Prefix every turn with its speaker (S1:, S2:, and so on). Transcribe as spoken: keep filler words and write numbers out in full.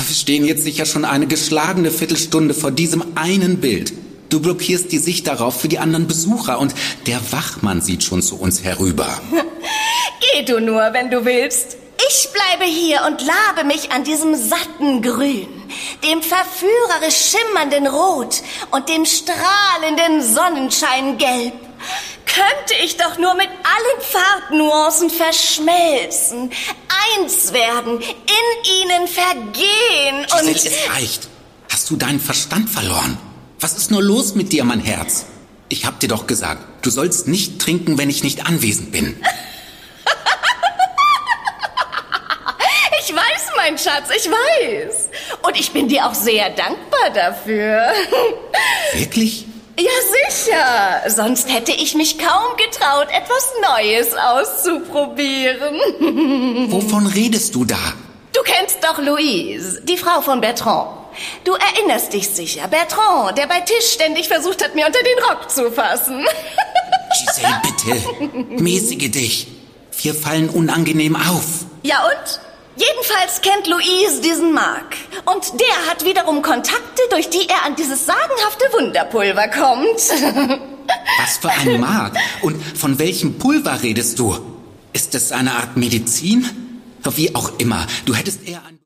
S1: Wir stehen jetzt sicher schon eine geschlagene Viertelstunde vor diesem einen Bild. Du blockierst die Sicht darauf für die anderen Besucher und der Wachmann sieht schon zu uns herüber.
S2: Geh du nur, wenn du willst. Ich bleibe hier und labe mich an diesem satten Grün, dem verführerisch schimmernden Rot und dem strahlenden Sonnenschein Gelb. Könnte ich doch nur mit allen Farbnuancen verschmelzen, eins werden, in ihnen vergehen und...
S1: Giselle, es reicht. Hast du deinen Verstand verloren? Was ist nur los mit dir, mein Herz? Ich hab dir doch gesagt, du sollst nicht trinken, wenn ich nicht anwesend bin.
S2: Ich weiß, mein Schatz, ich weiß. Und ich bin dir auch sehr dankbar dafür.
S1: Wirklich?
S2: Ja, sicher. Sonst hätte ich mich kaum getraut, etwas Neues auszuprobieren.
S1: Wovon redest du da?
S2: Du kennst doch Louise, die Frau von Bertrand. Du erinnerst dich sicher. Bertrand, der bei Tisch ständig versucht hat, mir unter den Rock zu fassen.
S1: Giselle, bitte. Mäßige dich. Wir fallen unangenehm auf.
S2: Ja und? Jedenfalls kennt Louise diesen Marc. Und der hat wiederum Kontakte, durch die er an dieses sagenhafte Wunderpulver kommt.
S1: Was für ein Marc? Und von welchem Pulver redest du? Ist es eine Art Medizin? Wie auch immer. Du hättest eher ein...